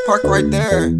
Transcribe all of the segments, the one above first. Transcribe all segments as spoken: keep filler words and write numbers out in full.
Park right there.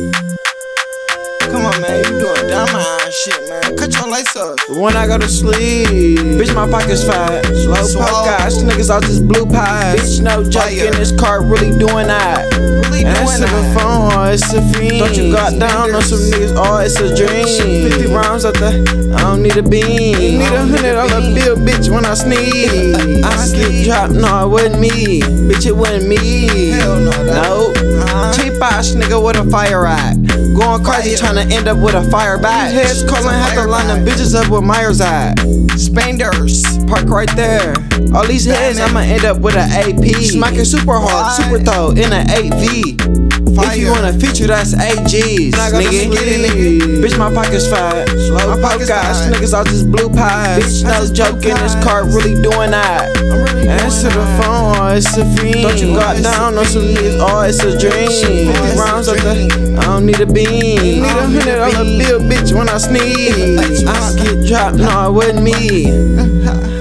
Come on, man, you doing dumb ass shit, man. Cut your lights up. When I go to sleep, bitch, my pocket's fat. Slow podcast, niggas all just blue pies. Bitch, no joke in this car, really doing that. Really doing Answer the that. phone, oh, it's a fiend. Thought you got down on some niggas, oh, it's a dream. Fifty rounds out the, I don't need a bean. Need a hundred dollar bill, bitch, when I sneeze. I get dropped, no, it wasn't me. Bitch, it wasn't me. Hell no, Nope. Cheap ass nigga with a fire at. Going crazy tryna end up with a fire back. Heads calling, had to line them bitches up with Myers at. Spanders. Park right there. All these heads, I'ma end up with an A P. Smacking super hard, super throw in an eight V. If you wanna feature, that's eight G's. Nigga, get it, nigga. Bitch, my pocket's fat. My My pocket's podcast, fat. niggas all just blue pies. Bitch, no just joke blue in this pies. car, really doing that. I'm really Answer doing the that. phone, oh, it's a fiend. Thought you got down on some niggas, oh, it's a dream. Fifty rounds up the, I don't need a bean. Need a hundred dollar bill, bitch, when I sneeze. I get dropped, no, it wasn't me.